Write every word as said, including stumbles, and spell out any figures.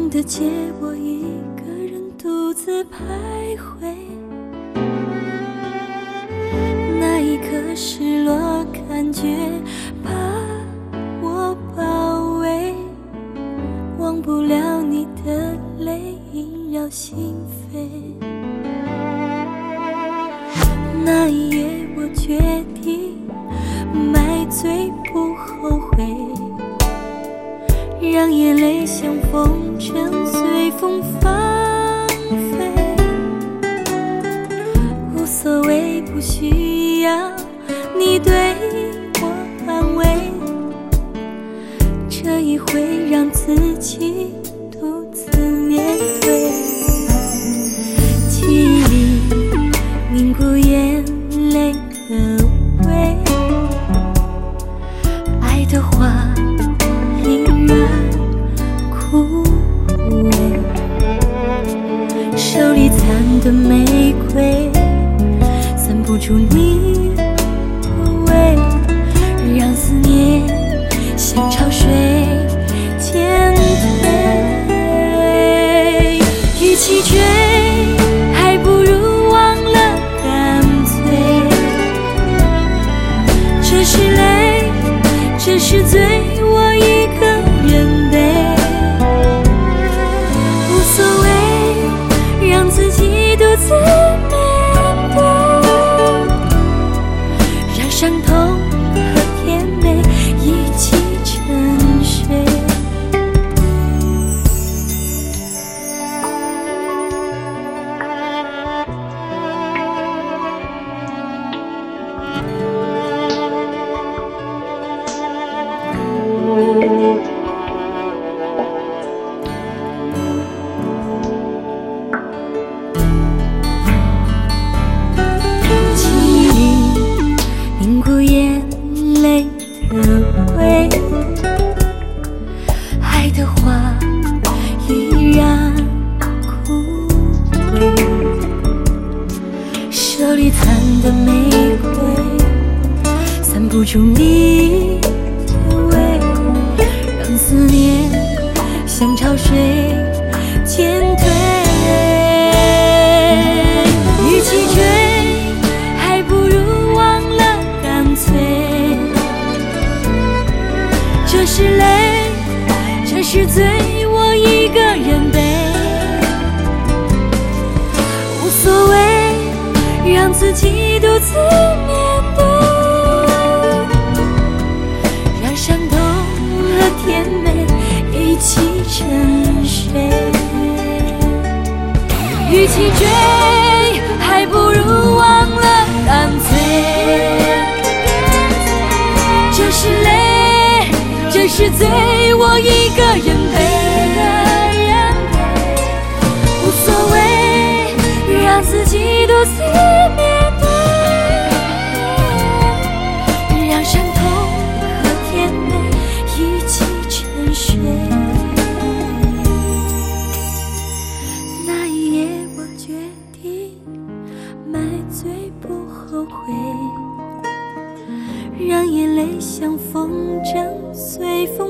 听得见我一个人独自徘徊。那一刻失落感觉把我包围，忘不了你的泪萦绕心扉。那一夜我决定买醉不后悔，让眼泪像风筝随风放飞。无所谓，不需要你对我安慰，这一回让自己独自面对。记忆里凝固眼泪的味，爱的花依然枯萎，手里残的玫瑰散不出你的味，让思念像潮水渐退。与其追还不如忘了干脆，这是泪，这是罪，我一个人背。无所谓，让自己独自面对，让伤痛和甜美一起沉睡。爱的花依然枯萎，手里残的玫瑰散不出你的味，让思念像潮水渐退。与其追还不如忘了干脆，这是泪，这是罪，我一个人背。无所谓，让自己独自面对，让伤痛和甜美一起沉睡。与其追还不如忘了干脆，这是泪，这是罪，我一个人背。无所谓，让自己独自面对，让伤痛和甜美一起沉睡。那一夜我决定买醉不后悔，让眼泪像风筝随风